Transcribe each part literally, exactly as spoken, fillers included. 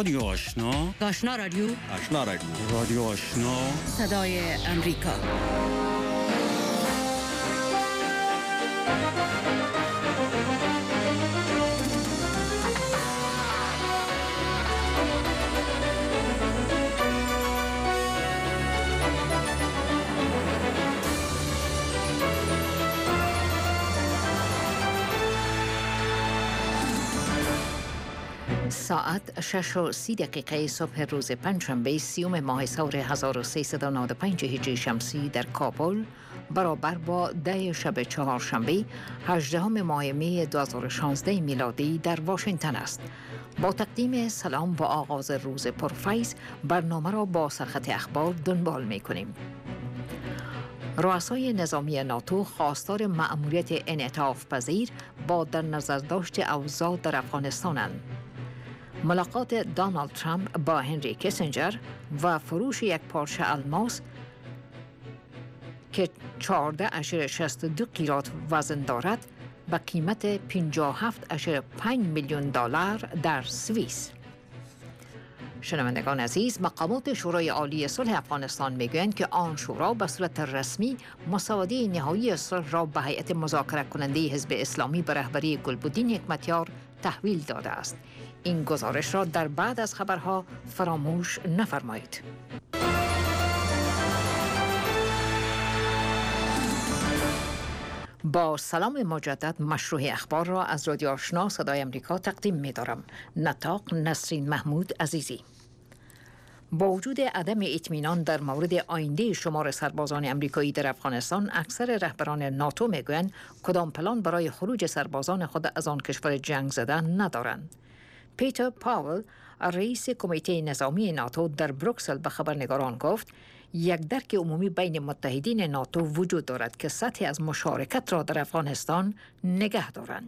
رادیو آشنا، آشنا رادیو، آشنا رادیو، رادیو آشنا، صدای امریکا. ساعت شش و سی دقیقه صبح روز پنجشنبه سیوم ماه سور هزار و سیصد و نود و پنج هجری شمسی در کابل برابر با ده شب چهارشنبه هجدهم ماه می دو هزار و شانزده میلادی در واشنگتن است. با تقدیم سلام و آغاز روز پرفیض برنامه را با سرخط اخبار دنبال می کنیم. رؤسای نظامی ناتو خواستار مأموریت انعطاف پذیر با در نظر داشت اوضاع در افغانستانند. ملاقات دونالد ترامپ با هنری کیسینجر و فروش یک پارچه الماس که چهارده اشاره شصت و دو قیراط وزن دارد با قیمت پنجاه و هفت اشاره پنج میلیون دلار در سوئیس. شنوندگان عزیز، مقامات شورای عالی صلح افغانستان میگویند که آن شورا به صورت رسمی مسوده نهایی صلح را به هیئت مذاکره کننده حزب اسلامی به رهبری گلبدین حکمتیار تحویل داده است. این گزارش را در بعد از خبرها فراموش نفرمایید. با سلام مجدد، مشروع اخبار را از رادیو آشنا صدای امریکا تقدیم می دارم. نطاق نسرین محمود عزیزی. با وجود عدم اطمینان در مورد آینده شمار سربازان امریکایی در افغانستان، اکثر رهبران ناتو میگویند کدام پلان برای خروج سربازان خود از آن کشور جنگ زده ندارند. پیتر پاول، رئیس کمیته نظامی ناتو، در بروکسل به خبرنگاران گفت یک درک عمومی بین متحدین ناتو وجود دارد که سطح از مشارکت را در افغانستان نگه دارند.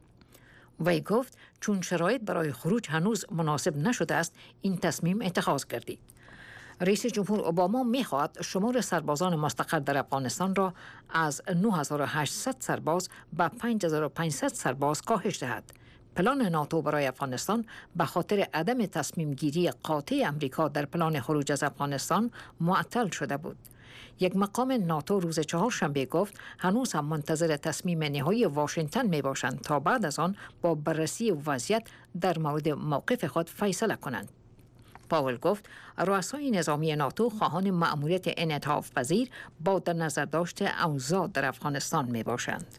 وی گفت چون شرایط برای خروج هنوز مناسب نشده است، این تصمیم اتخاذ گردید. رئیس جمهور اوباما می‌خواهد شمار سربازان مستقر در افغانستان را از نه هزار و هشتصد سرباز به پنج هزار و پانصد سرباز کاهش دهد. پلان ناتو برای افغانستان به خاطر عدم تصمیم گیری قاطع امریکا در پلان خروج از افغانستان معطل شده بود. یک مقام ناتو روز چهارشنبه گفت هنوز هم منتظر تصمیم نهایی واشنگتن می باشند تا بعد از آن با بررسی وضعیت در مورد موقف خود فیصله کنند. پاول گفت رؤسای نظامی ناتو خواهان مأموریت انعطاف پذیر با در نظر داشت اوضاع در افغانستان می باشند.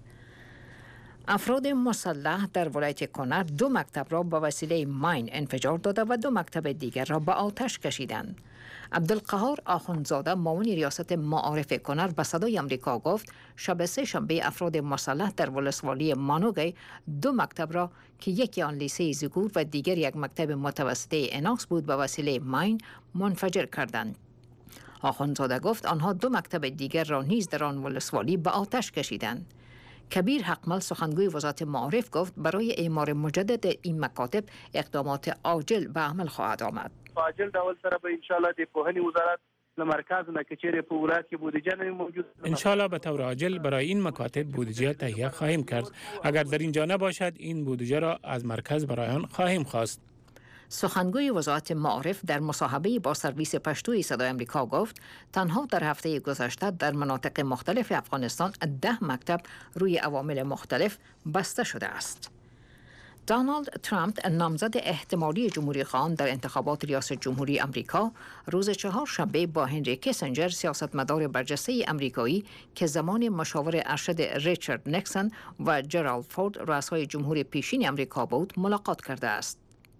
افراد مسلح در ولایت کنر دو مکتب را به وسیله ماین انفجار داده و دو مکتب دیگر را به آتش کشیدند. عبدالقهار آخوندزاده، معاون ریاست معارف کنر، به صدای امریکا گفت شب سه شنبه افراد مسلح در ولسوالی مانوگی دو مکتب را که یکی آن لیسه زگور و دیگر یک مکتب متوسطه اناکس بود به وسیله ماین منفجر کردند. آخوندزاده گفت آنها دو مکتب دیگر را نیز در آن ولسوالی به آتش کشیدند. کبیر حقمل، سخنگوی وزارت معارف، گفت برای اعمار مجدد این مکاتب اقدامات عاجل به عمل خواهد آمد. عاجل ډول سره به ان شاء الله د پوهنې وزارت له مرکز نه که چیرې په ولایت کې بودجه نه موجود، ان شاء الله به طور عاجل برای این مکاتب بودجه تهیه خواهیم کرد. اگر در اینجا نباشد این بودجه را از مرکز برای آن خواهیم خواست. سخنگوی وزارت معارف در مصاحبه با سرویس پشتوی صدای امریکا گفت تنها در هفته گذشته در مناطق مختلف افغانستان ده مکتب روی عوامل مختلف بسته شده است. دونالد ترامپ، نامزد احتمالی جمهوری خواهان در انتخابات ریاست جمهوری امریکا، روز چهارشنبه با هنری کیسینجر، سیاستمدار برجسته امریکایی که زمان مشاور ارشد ریچارد نیکسون و جرالد فورد رؤسای جمهور پیشین امریکا بود، ملاقات کرده است.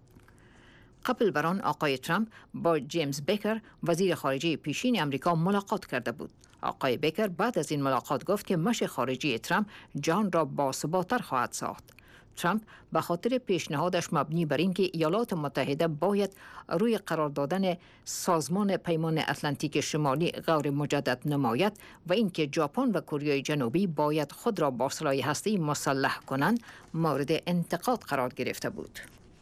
قبل بر آن آقای ترامپ با جیمز بیکر، وزیر خارجه پیشین امریکا، ملاقات کرده بود. آقای بیکر بعد از این ملاقات گفت که مشی خارجی ترامپ جهان را باثبات‌تر خواهد ساخت. ترامپ به خاطر پیشنهادش مبنی بر اینکه ایالات متحده باید روی قرار دادن سازمان پیمان اتلانتیک شمالی غیر مجدد نماید و اینکه ژاپن و کره جنوبی باید خود را با سلاح هسته‌ای مسلح کنند، مورد انتقاد قرار گرفته بود.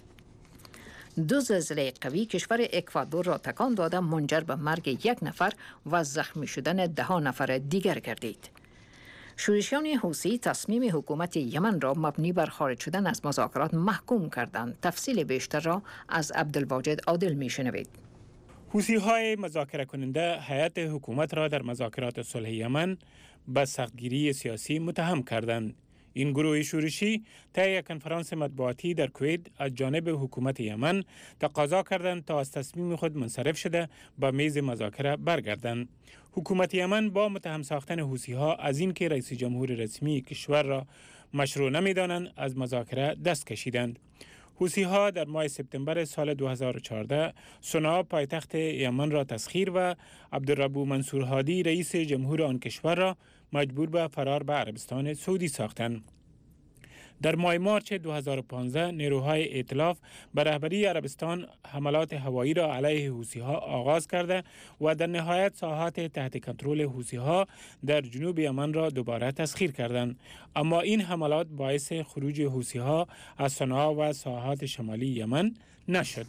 دو زلزله قوی کشور اکوادور را تکان داده منجر به مرگ یک نفر و زخمی شدن ده نفر دیگر گردید. شورشیان حوثی تصمیم حکومت یمن را مبنی بر خارج شدن از مذاکرات محکوم کردند. تفصیل بیشتر را از عبدالواجد عادل میشنوید. حوثی‌های مذاکره کننده هیئت حکومت را در مذاکرات صلح یمن به سختگیری سیاسی متهم کردند. این گروه شورشی طی یک کنفرانس مطبوعاتی در کویت از جانب حکومت یمن تقاضا کردند تا از تصمیم خود منصرف شده به میز مذاکره برگردند. حکومت یمن با متهم ساختن حوثی‌ها از اینکه رئیس جمهور رسمی کشور را مشروع نمی‌دانند از مذاکره دست کشیدند. حوثی‌ها در ماه سپتامبر سال دو هزار و چهارده صنعا پایتخت یمن را تسخیر و عبدالربو منصور هادی رئیس جمهور آن کشور را مجبور به فرار به عربستان سعودی ساختند. در ماه مارچ دو هزار و پانزده نیروهای ائتلاف به رهبری عربستان حملات هوایی را علیه حوثی‌ها آغاز کرده و در نهایت ساحات تحت کنترل حوثی‌ها در جنوب یمن را دوباره تسخیر کردند. اما این حملات باعث خروج حوثی‌ها از صنعا و ساحات شمالی یمن نشد.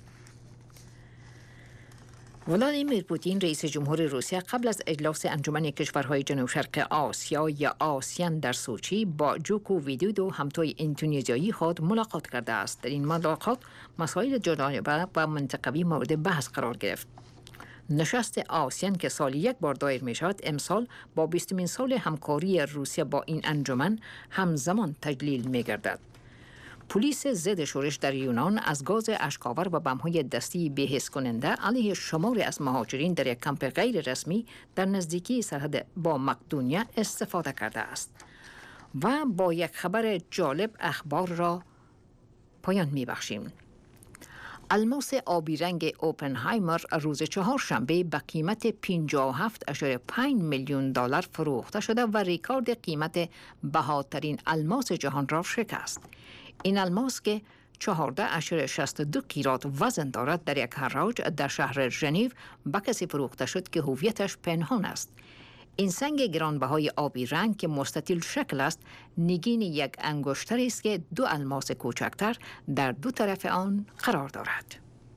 ولادیمیر پوتین رئیس جمهور روسیه قبل از اجلاس انجمن کشورهای جنوب شرق آسیا یا آسیان در سوچی با جوکو ویدودو همتای اندونزیایی خود ملاقات کرده است. در این ملاقات مسائل جانبه و منطقوی مورد بحث قرار گرفت. نشست آسیان که سالی یک بار دایر می شود امسال با بیستمین سال همکاری روسیه با این انجمن همزمان تجلیل می گردد. پلیس ضد شورش در یونان از گاز اشک‌آور و بم‌های دستی بی‌حس کننده علیه شماری از مهاجرین در یک کمپ غیر رسمی در نزدیکی سرحد با مقدونیه استفاده کرده است. و با یک خبر جالب اخبار را پایان می‌بخشیم. الماس آبی رنگ اوپنهایمر روز چهارشنبه به قیمت پنجاه و هفت ممیز پنج میلیون دلار فروخته شده و رکورد قیمت بهاترین الماس جهان را شکست. این الماس که چهارده ممیز شصت و دو کیلات وزن دارد در یک حراج در شهر ژنو به کسی فروخته شد که هویتش پنهان است. این سنگ گرانبهای آبی رنگ که مستطیل شکل است نگین یک انگشتر است که دو الماس کوچکتر در دو طرف آن قرار دارد.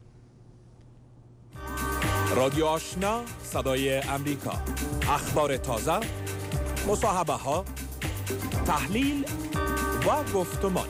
رادیو آشنا صدای امریکا، اخبار تازه، مصاحبه ها، تحلیل و گفتمان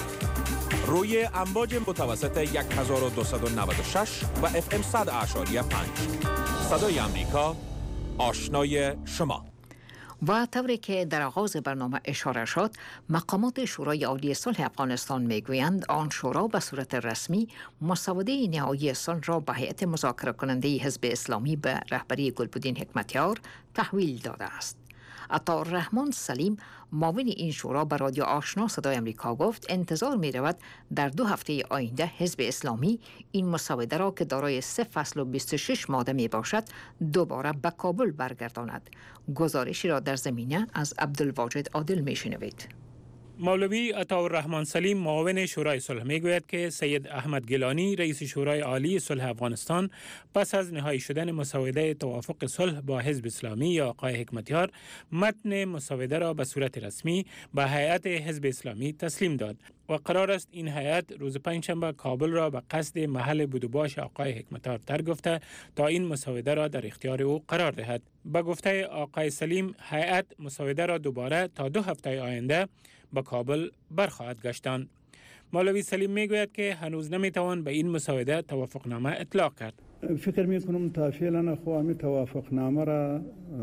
روی امواج متوسط هزار و دویست و نود و شش و اف ام صد اعشاری پنج. صدای امریکا، آشنای شما. و طوری که در آغاز برنامه اشاره شد، مقامات شورای عالی صلح افغانستان میگویند آن شورا به صورت رسمی مسوده نهایی صلح را به هیئت مذاکره کننده حزب اسلامی به رهبری گلبدین حکمتیار تحویل داده است. عطاالرحمن سلیم معاون این شورا به رادیو آشنا صدای امریکا گفت انتظار می رود در دو هفته آینده حزب اسلامی این مسوده را که دارای سه فصل و بیست و شش ماده می باشد دوباره به کابل برگرداند. گزارشی را در زمینه از عبدالواجد عادل می شنوید. مولوی عطاالرحمن سلیم معاون شورای صلح میگوید که سید احمد گیلانی رئیس شورای عالی صلح افغانستان پس از نهایی شدن مسوده توافق صلح با حزب اسلامی یا آقای حکمتیار متن مسوده را به صورت رسمی به هیئت حزب اسلامی تسلیم داد و قرار است این هیئت روز پنجشنبه کابل را به قصد محل بود و باش آقای حکمتیار تر گفته تا این مسوده را در اختیار او قرار دهد. به گفته آقای سلیم هیئت مسوده را دوباره تا دو هفته آینده به کابل برخواهد گشتاند. مولوی سلیم میگوید که هنوز نمیتوان به این مسوده توافقنامه اطلاق کرد. فکر میکنم تا فعلا خو همین توافقنامه را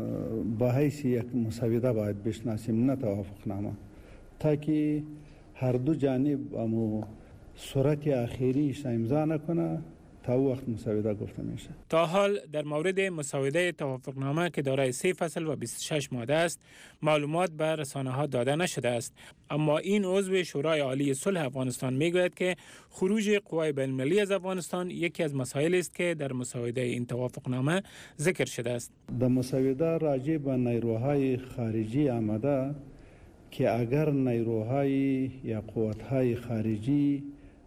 با حیث یک مسوده باید بشناسیم، نه توافقنامه، تا که هر دو جانب امو صورت اخیریش امضا نکنه تا وقت مسوده گفته میشه. تا حال در مورد مسوده توافقنامه که دارای سه فصل و بیست و شش ماده است معلومات به رسانه ها داده نشده است، اما این عضو شورای عالی صلح افغانستان میگوید که خروج قوای بین المللی از افغانستان یکی از مسائل است که در مسوده این توافقنامه ذکر شده است. در مسوده راجع به نیروهای خارجی آمده که اگر نیروهای یا قوت‌های خارجی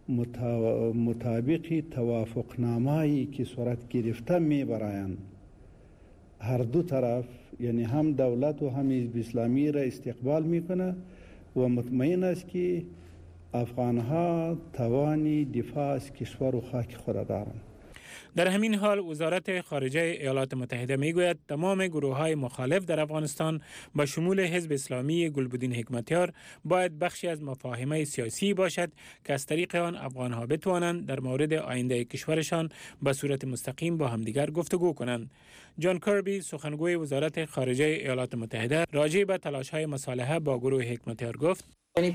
مطابق توافقنامه‌ای که صورت گرفته می‌برایند، هر دو طرف یعنی هم دولت و هم حزب اسلامی را استقبال میکنه و مطمئن است که افغان‌ها توانی دفاع از کشور و خاک خود دارند. در همین حال وزارت خارجه ایالات متحده میگوید تمام گروه‌های مخالف در افغانستان به شمول حزب اسلامی گلبدین حکمتیار باید بخشی از مفاهمه سیاسی باشد که از طریق آن افغان‌ها بتوانند در مورد آینده کشورشان به صورت مستقیم با همدیگر گفتگو کنند. جان کربی سخنگوی وزارت خارجه ایالات متحده راجع به تلاش‌های مصالحه با گروه حکمتیار گفت: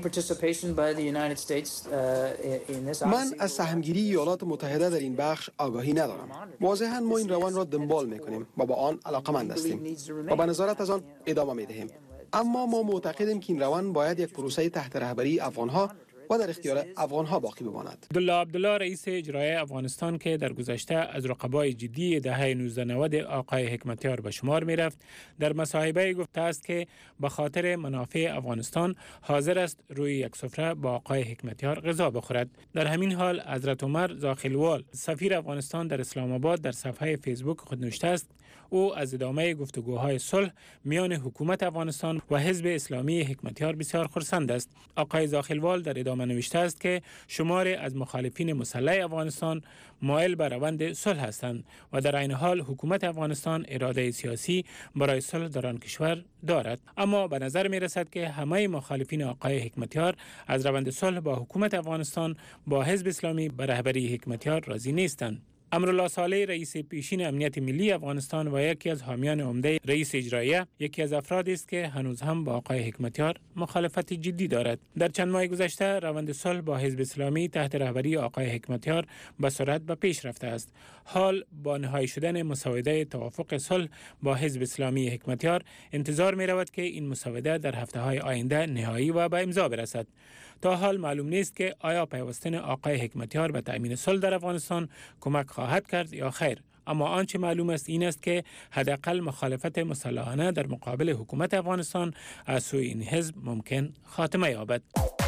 من از سهمگیری ایالات متحده در این بخش آگاهی ندارم. واضحاً ما این روند را دنبال می‌کنیم و با آن علاقه‌مند هستیم و به نظارت از آن ادامه می‌دهیم. اما ما معتقدیم که این روند باید یک پروسه تحت رهبری افغان‌ها و در اختیار افغان‌ها باقی بماند. عبدالله عبدالله رئیس اجرایی افغانستان که در گذشته از رقبای جدی دهه نوزده نود آقای حکمتیار به شمار می‌رفت، در مصاحبه گفته است که به خاطر منافع افغانستان حاضر است روی یک سفره با آقای حکمتیار غذا بخورد. در همین حال حضرت عمر زاخیلوال سفیر افغانستان در اسلام آباد در صفحه فیسبوک خود نوشته است او از ادامه گفتگوهای صلح میان حکومت افغانستان و حزب اسلامی حکمتیار بسیار خرسند است. آقای زاخیلوال در ادامه نوشته است که شماری از مخالفین مسلح افغانستان مایل به روند صلح هستند و در عین حال حکومت افغانستان اراده سیاسی برای صلح در آن کشور دارد. اما به نظر می رسد که همه مخالفین آقای حکمتیار از روند صلح با حکومت افغانستان با حزب اسلامی به رهبری حکمتیار راضی نیستند. امرالله صالح رئیس پیشین امنیت ملی افغانستان و یکی از حامیان عمده رئیس اجراییه یکی از افرادی است که هنوز هم با آقای حکمتیار مخالفت جدی دارد. در چند ماه گذشته روند صلح با حزب اسلامی تحت رهبری آقای حکمتیار به سرعت به پیش رفته است. حال با نهایی شدن مسوده توافق صلح با حزب اسلامی حکمتیار انتظار می رود که این مسوده در هفته های آینده نهایی و به امضا برسد. تا حال معلوم نیست که آیا پیوستن آقای حکمتیار به تأمین صلح در افغانستان کمک خواهد کرد یا خیر. اما آنچه معلوم است این است که حداقل مخالفت مسلحانه در مقابل حکومت افغانستان از سوی این حزب ممکن خاتمه یابد.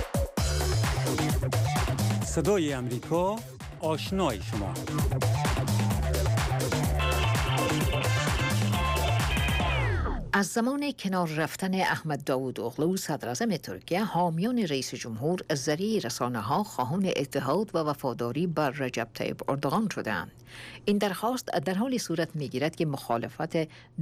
صدای امریکا، آشنای شما. از زمان کنار رفتن احمد داوود اغلو صدر اعظم ترکیه، حامیان رئیس جمهور از ذریعه رسانه‌ها خواهان اتحاد و وفاداری بر رجب طیب اردوغان شدند. این درخواست در حال صورت می‌گیرد که مخالفت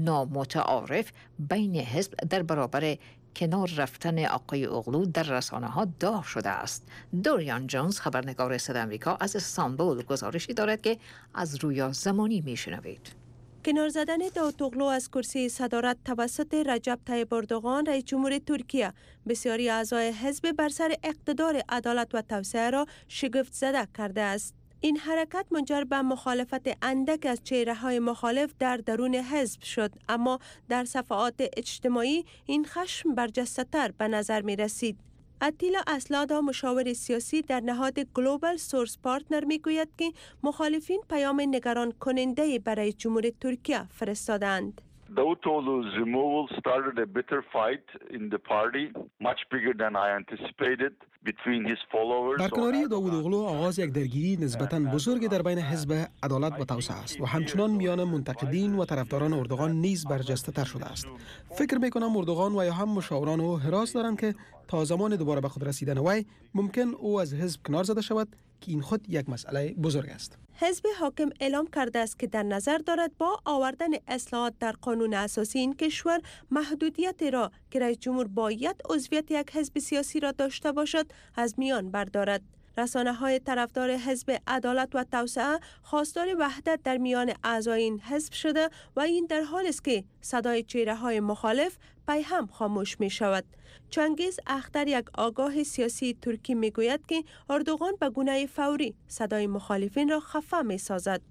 نامتعارف بین حزب در برابر کنار رفتن آقای اغلو در رسانه‌ها داغ شده است. دوریان جونز خبرنگار صدای آمریکا از استانبول گزارشی دارد که از رویا زمانی می‌شنوید. کنار زدن داوود اغلو از کرسی صدارت توسط رجب طیب اردوغان رئیس جمهور ترکیه بسیاری اعضای حزب بر سر اقتدار عدالت و توسعه را شگفت زده کرده است. این حرکت منجر به مخالفت اندک از چهره‌های مخالف در درون حزب شد، اما در صفحات اجتماعی این خشم برجسته‌تر به نظر می رسید. اتیلا اسلادا مشاور سیاسی در نهاد گلوبال سورس پارتنر می گوید که مخالفین پیام نگران کننده برای جمهور ترکیه فرستادند. Davutoğlu's removal started a bitter fight in the party, much bigger than I anticipated, between his followers. برکناری داوود اغلو آغاز یک درگیری نسبتاً بزرگ در بین حزب عدالت و توسعه است و همچنان میان منتقدین و طرفداران اردوغان نیز برجسته تر شده است. فکر میکنم اردوغان و یا هم مشاوران او حراس دارند که تا زمان دوباره به خود رسیدن وی ممکن او از حزب کنار زده شود که این خود یک مسئله بزرگ است. حزب حاکم اعلام کرده است که در نظر دارد با آوردن اصلاحات در قانون اساسی این کشور محدودیت را که رئیس جمهور باید عضویت یک حزب سیاسی را داشته باشد از میان بردارد. رسانه‌های طرفدار حزب عدالت و توسعه خواستار وحدت در میان اعضای این حزب شده و این در حالی است که صدای چهره‌های مخالف پی هم خاموش می شود. چنگیز اختر یک آگاه سیاسی ترکی می گوید که اردوغان به گونه فوری صدای مخالفین را خفه می سازد.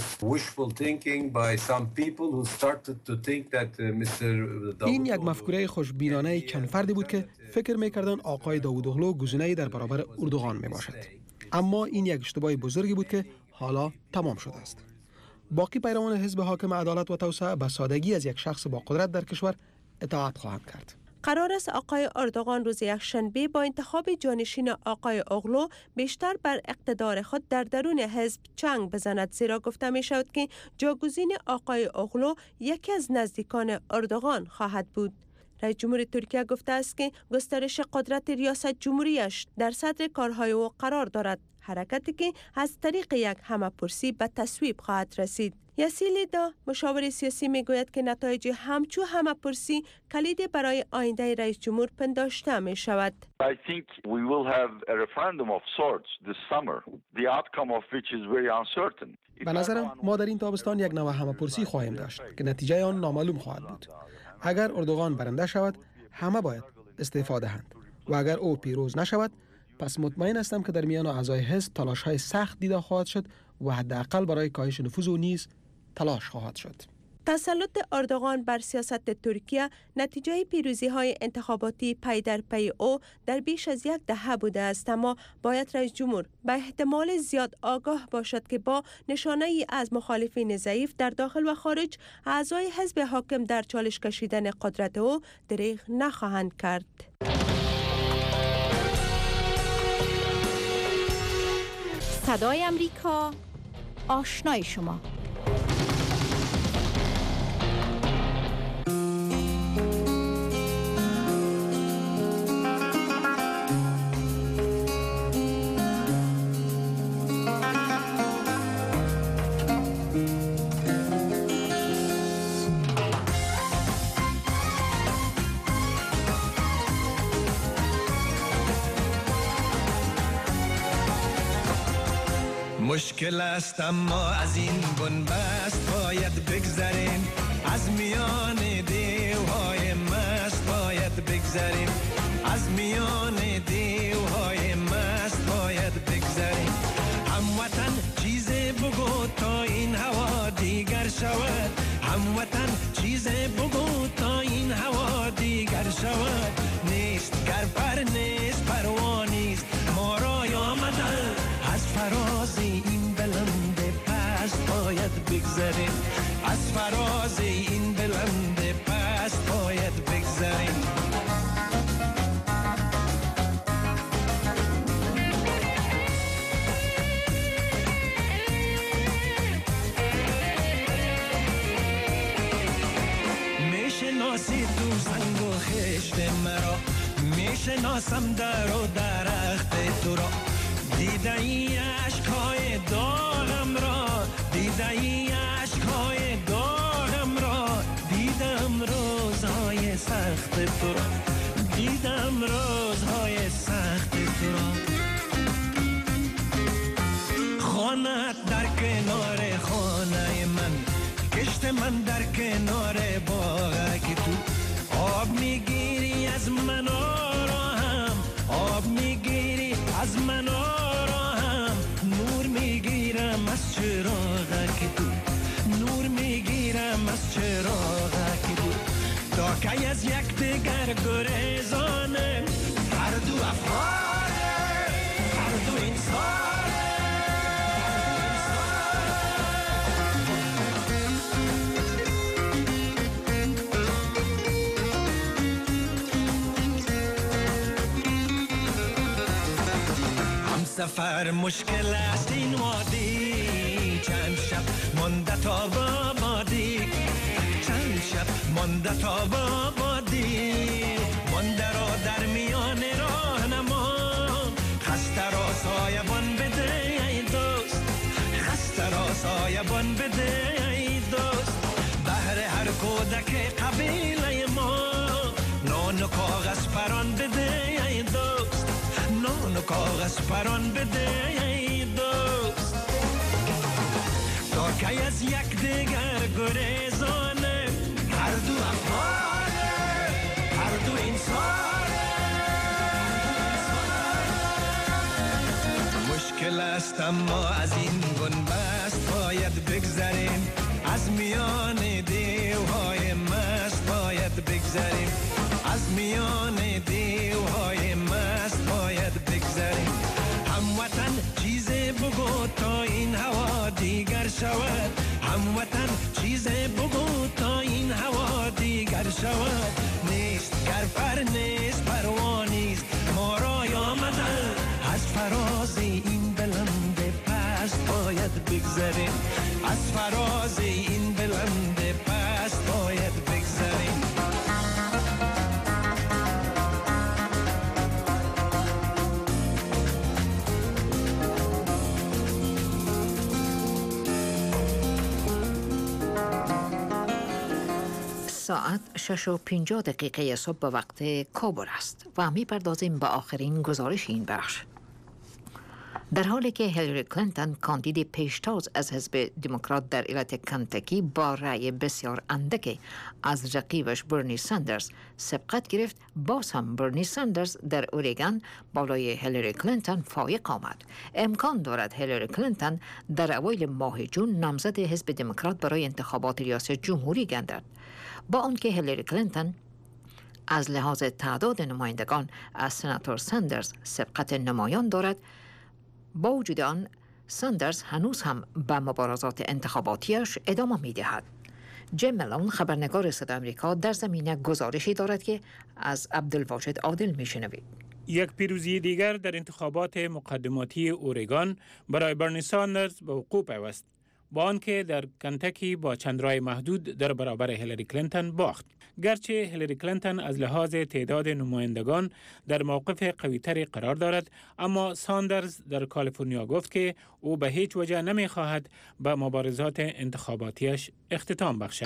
این یک مفکوره خوشبینانه چند فردی بود که فکر می کردن آقای داوود اغلو گزینه‌ای در برابر اردوغان می باشد. اما این یک اشتباه بزرگی بود که حالا تمام شده است. باقی پیروان حزب حاکم عدالت و توسعه به سادگی از یک شخص با قدرت در کشور اطاعت خواهند کرد. قرار است آقای اردوغان روز یکشنبه با انتخاب جانشین آقای اغلو بیشتر بر اقتدار خود در درون حزب چنگ بزند، زیرا گفته می شود که جاگزین آقای اغلو یکی از نزدیکان اردوغان خواهد بود. رئیس جمهور ترکیه گفته است که گسترش قدرت ریاست جمهوریش در صدر کارهای او قرار دارد، حرکتی که از طریق یک همه‌پرسی به تصویب خواهد رسید. یاسیل دا مشاور سیاسی میگوید که نتایج همچو همه‌پرسی کلید برای آینده رئیس جمهور پنداشته می شود. I think we will have a referendum of sorts this summer, the outcome of which is very uncertain. به نظرم ما در این تابستان یک نوع همه‌پرسی خواهیم داشت که نتیجه آن نامعلوم خواهد بود. اگر اردوغان برنده شود، همه باید استعفا دهند و اگر او پیروز نشود، پس مطمئن هستم که در میان اعضای حزب تلاش‌های سخت دیده خواهد شد و حداقل برای کاهش نفوذ او نیز تلاش خواهد شد. تسلط اردوغان بر سیاست ترکیه نتیجه پیروزی های انتخاباتی پی در پی او در بیش از یک دهه بوده است، اما باید رئیس جمهور به احتمال زیاد آگاه باشد که با نشانه ای از مخالفین ضعیف در داخل و خارج اعضای حزب حاکم در چالش کشیدن قدرت او دریغ نخواهند کرد. صدای امریکا، آشنای شما. مشکل است اما از این بنبست باید بگذریم، از میان دیوهای مست باید بگذریم، از میان دیوهای مست باید بگذریم. هموطن چیز بگو تا این هوا دیگر شود، هموطن چیز بگو تا این هوا دیگر شود. نیست گر پر نیست پروانیست، ما را آمدن از فراز این بلند پست باید بگذریم، از فراز این بلند پست باید بگذریم. میشناسی تو سنگ و خشت مرا، میشناسم در و درخت تو را، دیده ای عشقای داغم را، دیده ای عشقای داغم را، دیدم روزهای سخت تو را، دیدم روزهای سخت تو را. خانه در کنار خانه من، کشت من در کنار باغ تو، آب میگیری از من آرام، آب میگیری از من آرام، نور میگیرم از چراغ تو، نور میگیرم از چراغ تو. تا که از یک دیگر گریزانه، هر دو افغانه، هر دو انسانه. سفر مشکل است این وادی، چند شب مانده تا بابادی، چند شب مانده تا بابادی، مانده را در میان راهنما، خسته را سایبان بده ای دوست، خسته را سایبان بده ای دوست. بهر هر کودک قبیله ما، نان و کاغذ پران بده ای دوست، نان و کاغذ پران بده ای دوست. تا که از یک دیگر گریزانه، هر دو افغانه، هر دو انسانه. مشکل است اما از این بنبست باید بگذریم، از میان دیوهای مست باید بگذریم، از میان دیوهای مست باید بگذریم. هموطن چیز بگو تا این هوا دیگر شود، هموطن چیز بگو تا این هوا دیگر شود. نیست گر پر نیست پروانیست، ما را آمدن از فراز این بلند پست باید بگذریم، از فراز این بلند پست باید بگذریم. ساعت شش و پنجاه دقیقه صبح به وقت کابل است و می پردازیم به آخرین گزارش این بخش. در حالی که هیلاری کلینتون کاندید پیشتاز از حزب دموکرات در ایالت کنتاکی با رأی بسیار اندک از رقیبش برنی ساندرز سبقت گرفت، باز هم برنی ساندرز در اوریگان بالای هیلاری کلینتون فایق آمد. امکان دارد هیلاری کلینتون در اوایل ماه جون نامزد حزب دموکرات برای انتخابات ریاست جمهوری گردد، با آنکه هیلاری کلینتون از لحاظ تعداد نمایندگان از سناتور ساندرز سبقت نمایان دارد. با وجود آن ساندرز هنوز هم به مبارزات انتخاباتیش ادامه می دهد. جیم ملون خبرنگار صدای آمریکا در زمینه گزارشی دارد که از عبدالواجد عادل می شنوید. یک پیروزی دیگر در انتخابات مقدماتی اورگان برای برنی ساندرز به وقوع پیوست، با آنکه در کنتاکی با چند رای محدود در برابر هیلاری کلینتون باخت. گرچه هیلاری کلینتون از لحاظ تعداد نمایندگان در موقف قوی‌تری قرار دارد، اما ساندرز در کالیفرنیا گفت که او به هیچ وجه نمی‌خواهد به مبارزات انتخاباتیش اختتام بخشد.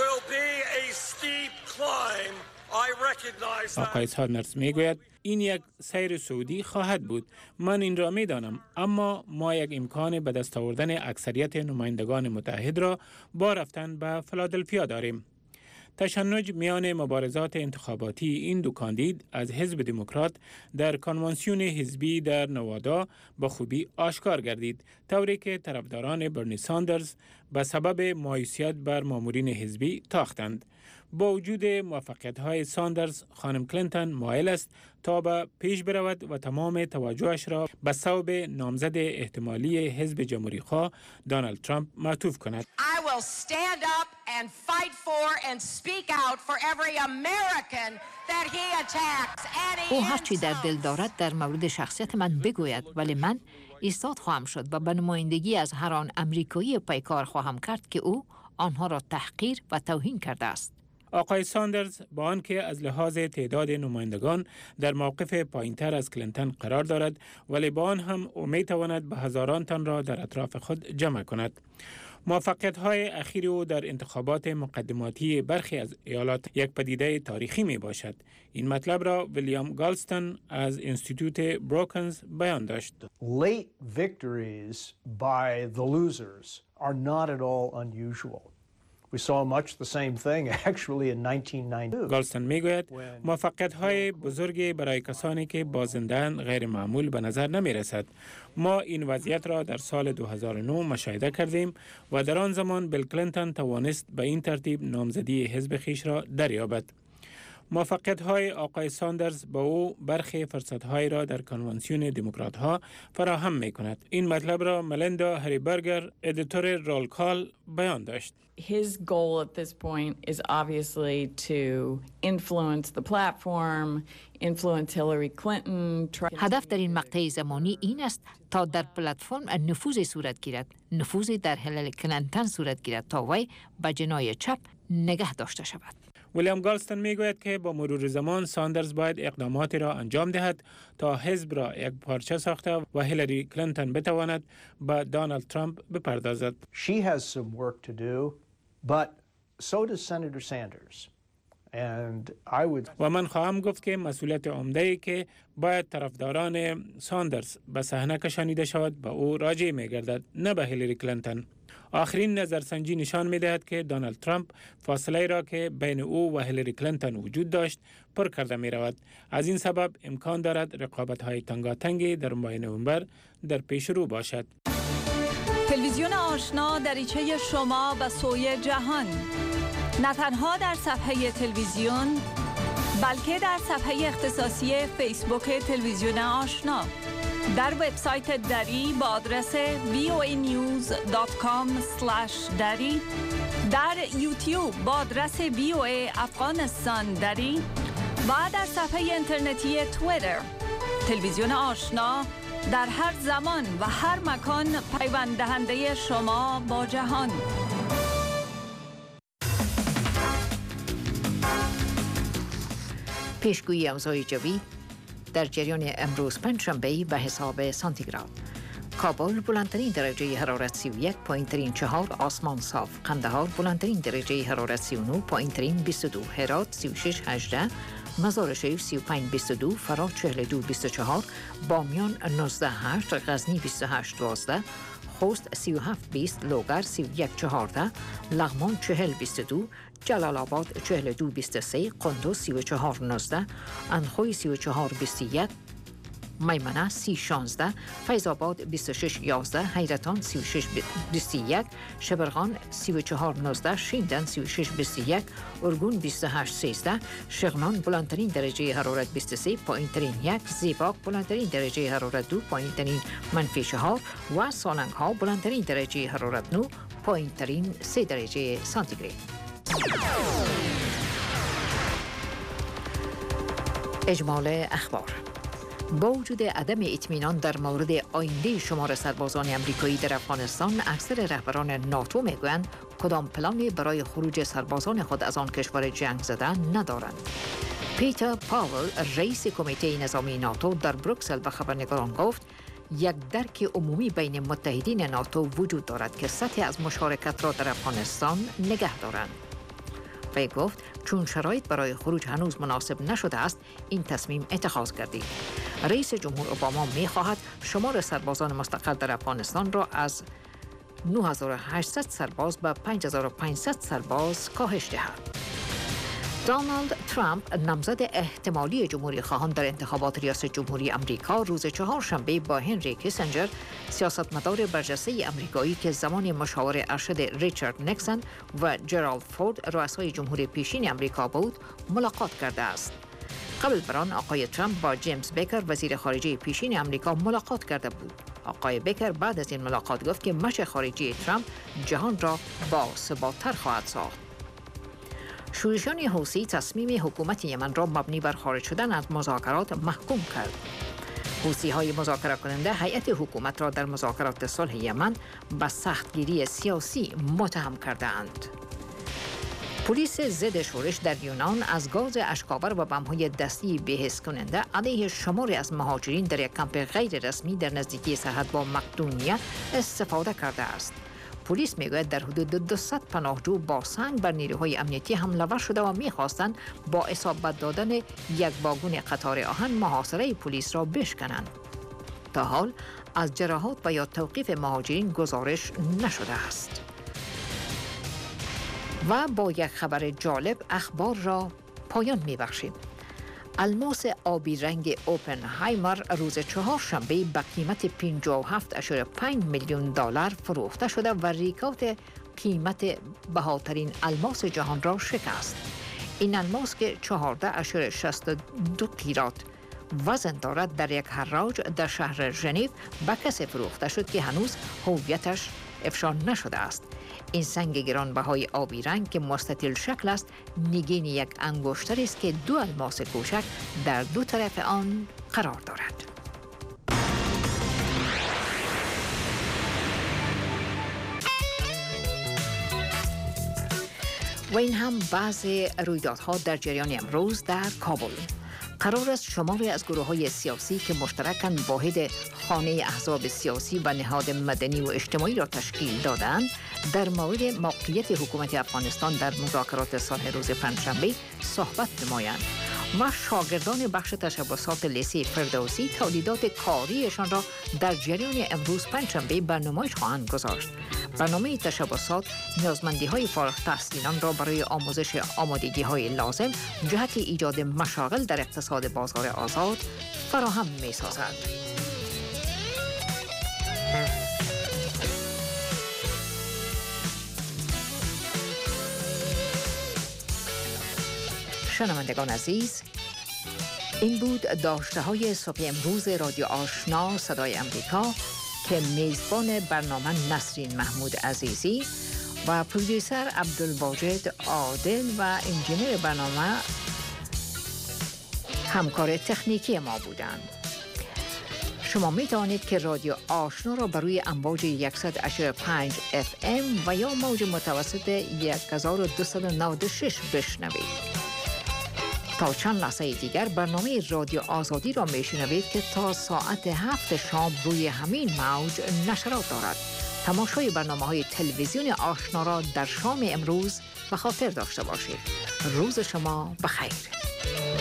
آقای ساندرز میگوید این یک سیر سعودی خواهد بود. من این را میدانم، اما ما یک امکان به دست آوردن اکثریت نمایندگان متحد را با رفتن به فیلادلفیا داریم. تشنج میان مبارزات انتخاباتی این دو کاندید از حزب دموکرات در کنوانسیون حزبی در نوادا با خوبی آشکار گردید، طوری که طرفداران برنی ساندرز به سبب مایوسیت بر مامورین حزبی تاختند. با وجود موفقیت‌های ساندرز، خانم کلینتون مایل است تا به پیش برود و تمام توجهش را به صوب نامزد احتمالی حزب جمهوری‌خواه دونالد ترامپ معطوف کند. I will stand up and fight for and speak out for every American that he attacks. او هرچی در دل دارد در مورد شخصیت من بگوید، ولی من ایستاد خواهم شد و به نمایندگی از هر آن امریکایی پیکار خواهم کرد که او آنها را تحقیر و توهین کرده است. آقای ساندرز با آنکه از لحاظ تعداد نمایندگان در موقف پایینتر از کلینتون قرار دارد، ولی با آن هم او میتواند به هزاران تن را در اطراف خود جمع کند. موفقیت‌های اخیر او در انتخابات مقدماتی برخی از ایالات یک پدیده تاریخی می باشد. این مطلب را ویلیام گالستون از انستیتوت بروکنز بیان داشت. Late victories by the losers are not at all unusual. We saw much the same thing actually in nineteen ninety. گالستون میگوید موفقیت‌های بزرگی برای کسانی که بازنده‌اند غیر معمول به نظر نمی رسد. ما این وضعیت را در سال دو هزار و نه مشاهده کردیم و در آن زمان بیل کلینتون توانست به این ترتیب نامزدی حزب خیش را دریابد. موفقیت‌های آقای ساندرز با او برخی فرصت‌های را در کنوانسیون دموکرات‌ها فراهم می‌کند. این مطلب را ملیندا هریبرگر، ادیتور رول کال، بیان داشت. His goal at this point is obviously to influence the platform, influence Hillary Clinton. هدف در این مقطع زمانی این است تا در پلتفرم نفوذ صورت گیرد، نفوذ در هیلاری کلینتون صورت گیرد تا وی به جناح چپ نگه داشته شود. ویلیام گالستون میگوید که با مرور زمان ساندرز باید اقداماتی را انجام دهد تا حزب را یک پارچه ساخته و هیلاری کلینتون بتواند به دونالد ترامپ بپردازد. She has some work to do, but so does Senator Sanders. And I would... و من خواهم گفت که مسئولیت عمده‌ای که باید طرفداران ساندرز به صحنه کشانیده شود به او راجع می‌گردد، نه به هیلاری کلینتون. آخرین نظرسنجی نشان می‌دهد که دونالد ترامپ فاصله را که بین او و هیلاری کلینتون وجود داشت پر کرده می‌رود. از این سبب امکان دارد رقابت‌های تنگاتنگی در ماه نوامبر در پیش رو باشد. تلویزیون آشنا دریچه شما به سوی جهان، نه تنها در صفحه تلویزیون بلکه در صفحه اختصاصی فیسبوک تلویزیون آشنا، در وبسایت دری با آدرس وی او ای نیوز دات کام اسلش دری، در یوتیوب با آدرس وی او ای افغانستان دری و در صفحه اینترنتی توییتر. تلویزیون آشنا در هر زمان و هر مکان پیوند دهنده شما با جهان. پیشگویی اوضاع جوی در جریان امروز پنجشنبه به حساب سانتیگراد. کابل بلندترین درجه حرارت سی و یک پایین ترین چهار، آسمان صاف. قندهار بلندترین درجه حرارت سی و نه پایین ترین بیست و دو، هرات سی و شش هجده، مزار شریف سی و پنج بیست و دو، فراه چهل و دو بیست و چهار، بامیان نوزده هشت، غزنی بیست و هشت دوازده، خوست سی و هفت بیست، لوگر سی و یک چهارده، لغمان چهل بیست و دو، جلال آباد چهل و دو بیست و سه، قندوز سی و چهار نوزده، اندخوی سی و چهار بیست و یک، میمنه سی شانزده، فیض آباد بیست و شش یازده، حیرتان سی و شش بیست و یک، شبرغان سی و چهار نوزده، شیندن سی و شش بیست و یک، ارگون بیست و هشت سیزده، شغنان بلندترین درجه حرارت بیست و سه پایین ترین یک، زیباک بلندترین درجه حرارت دو پایین ترین منفی چهار و سالنگ ها بلندترین درجه حرارت نه پایین ترین سه درجه سانتیگراد. اجمال اخبار. با وجود عدم اطمینان در مورد آینده شمار سربازان امریکایی در افغانستان، اکثر رهبران ناتو میگویند کدام پلانی برای خروج سربازان خود از آن کشور جنگ زده ندارند. پیتر پاول، رئیس کمیته نظامی ناتو، در بروکسل به خبرنگاران گفت یک درک عمومی بین متحدین ناتو وجود دارد که سطح از مشارکت را در افغانستان نگه دارند. وی گفت چون شرایط برای خروج هنوز مناسب نشده است، این تصمیم اتخاذ کردید. رئیس جمهور اوباما می خواهد شمار سربازان مستقل در افغانستان را از نه هزار و هشتصد سرباز به پنج هزار و پانصد سرباز کاهش دهد. دونالد ترامپ، نامزد احتمالی جمهوری خواهان در انتخابات ریاست جمهوری امریکا، روز چهارشنبه با هنری کیسنجر، سیاستمدار برجسته امریکایی که زمان مشاور ارشد ریچارد نیکسون و جرالد فورد رؤسای جمهور پیشین امریکا بود، ملاقات کرده است. قبل بر آن آقای ترامپ با جیمز بیکر، وزیر خارجه پیشین امریکا، ملاقات کرده بود. آقای بیکر بعد از این ملاقات گفت که مشی خارجی ترامپ جهان را با ثبات‌تر خواهد ساخت. شورشیان حوثی تصمیم حکومت یمن را مبنی بر خارج شدن از مذاکرات محکوم کرد. حوثی های مذاکره کننده هیئت حکومت را در مذاکرات صلح یمن به سختگیری سیاسی متهم کردند. پلیس ضد شورش در یونان از گاز اشک‌آور و بمب‌های دستی بی‌حس کننده علیه شماری از مهاجرین در یک کمپ غیر رسمی در نزدیکی سرحد با مقدونیه استفاده کرده است. پلیس میگوید در حدود دویست پناهجو با سنگ بر نیروهای امنیتی حمله ور شده و میخواستند با اصابت دادن یک واگن قطار آهن محاصره پلیس را بشکنند. تا حال از جراحات و یا توقیف مهاجرین گزارش نشده است. و با یک خبر جالب اخبار را پایان میبخشیم. الماس آبی رنگ اوپنهایمر روز چهارشنبه به قیمت پنجاه و هفت ممیز پنج میلیون دلار فروخته شده و ریکورد قیمت بهاترین الماس جهان را شکست. این الماس که چهارده ممیز شصت و دو قیرات وزن دارد، در یک حراج در شهر ژنو به کسی فروخته شد که هنوز هویتش افشا نشده است. این سنگ گرانبهای آبی رنگ که مستطیل شکل است، نگین یک انگشتر است که دو الماس کوچک در دو طرف آن قرار دارد. و این هم بعض رویدادها در جریان امروز در کابل. قرار است شماری از گروه‌های سیاسی که مشترکاً واحد خانه احزاب سیاسی و نهاد مدنی و اجتماعی را تشکیل دادند، در مورد موقعیت حکومت افغانستان در مذاکرات صلح روز پنجشنبه صحبت نمایند و شاگردان بخش تشبسات لیسه فردوسی تولیدات کاریشان را در جریان امروز پنجشنبه به نمایش خواهند گذاشت. برنامه تشبسات نیازمندی‌های فارغ التحصیلان را برای آموزش آمادگی‌های لازم جهت ایجاد مشاغل در اقتصاد بازار آزاد فراهم می‌سازد. شنوندگان عزیز، این بود داشته های صبح امروز رادیو آشنا صدای امریکا که میزبان برنامه نسرین محمود عزیزی و پرودیوسر عبدالواجد عادل و انجینیر برنامه همکار تکنیکی ما بودند. شما می توانید که رادیو آشنا را بر روی امواج صد و هشتاد و پنج اف ام و یا موج متوسط یک هزار و دویست و نود و شش بشنوید. تا چند لحظه دیگر برنامه رادیو آزادی را میشنوید که تا ساعت هفت شام روی همین موج نشرات دارد. تماشای برنامه‌های تلویزیون آشنا را در شام امروز به خاطر داشته باشید. روز شما بخیر.